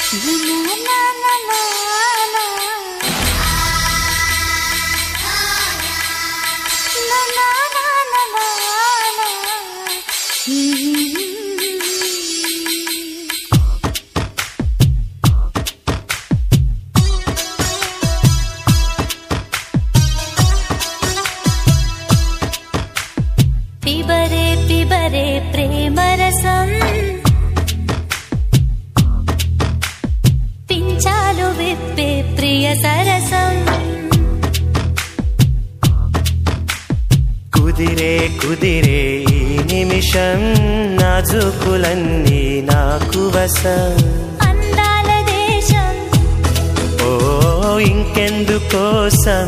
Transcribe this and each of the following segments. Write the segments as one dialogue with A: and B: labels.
A: పిబరే పిబరే ప్రేమరసం పించాలు విప్పే ప్రియ సరసం
B: కుదిరే కుదిరే ఈ నిమిషం నాజుకులన్నీ నాకు వసం
A: అందాల దేశం
B: ఓ ఇంకెందుకోసం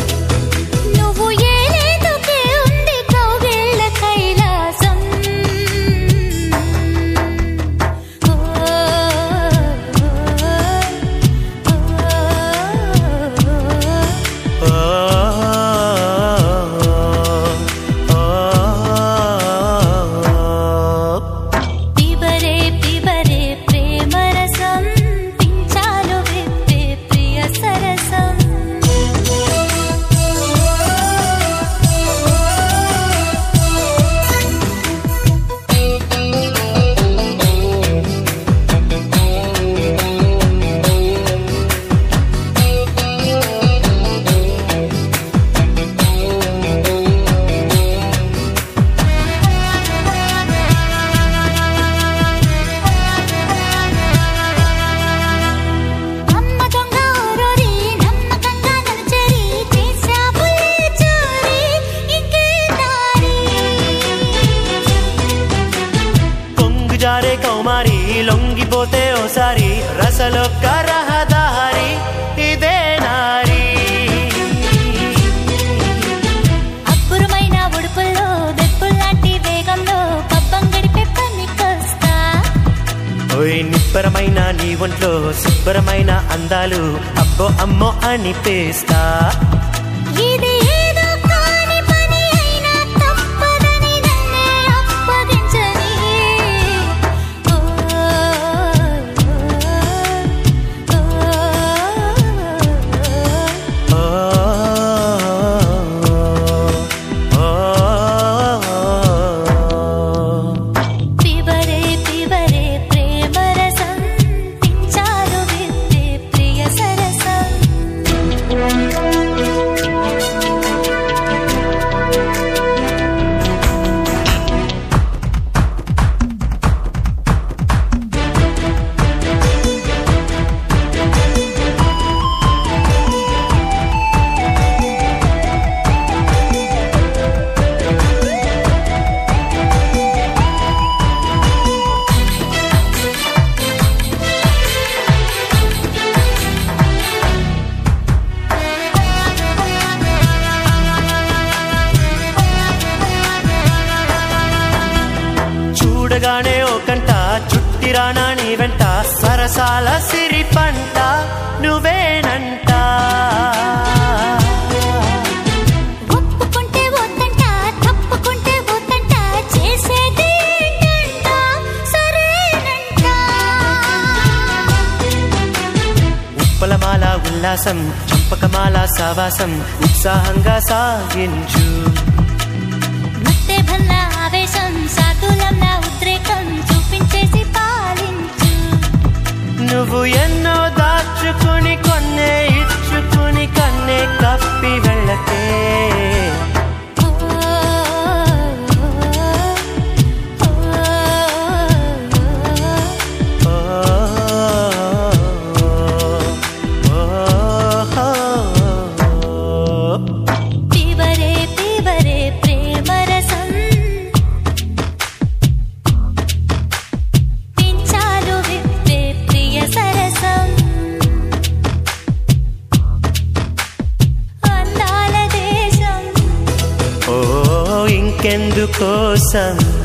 B: జారే కౌమారి లొంగిపోతే ఓసారి రసలొక్క రహదారి ఇదే నారి
A: అబ్బురమైన ఉడుపుల్లో దెప్పుల్లాంటి వేగంలో పబ్బం గడిపే పనికొస్తా
B: ఓయ్ నిబ్బరమైన నీ ఒంట్లో శుభ్రమైన అందాలు అబ్బో అమ్మో అనిపేస్తా
A: ఇది ఏదో కాని పని అయినా తప్పదని నన్నే అప్పగించని
B: చూడగానే ఓ కంట చుట్టిరానా నీ వెంట సరసాల సిరి పంట నువ్వేనంట
A: ఒప్పుకుంటే వద్దంట తప్పుకుంటే వద్దంట చేసేది ఏంటంట సరేనంట
B: ఉప్పలమాల ఉల్లాసం చంపకమాల సావాసం ఉత్సాహంగా సాగించు
A: మత్తే భల్ల ఆవేశం సాతులంలా ఉద్రేకం చూపించేసి పాలించు
B: నువ్వు ఎన్నో దాచుకుని కొన్నే ఇచ్చుకుని కన్నే కప్పి వెళ్ళకే
A: పిబరే పిబరే ప్రేమరసం పించాలు విప్పే ప్రియ సరసం అందాల దేశం
B: ఓ ఇంకెందుకోసం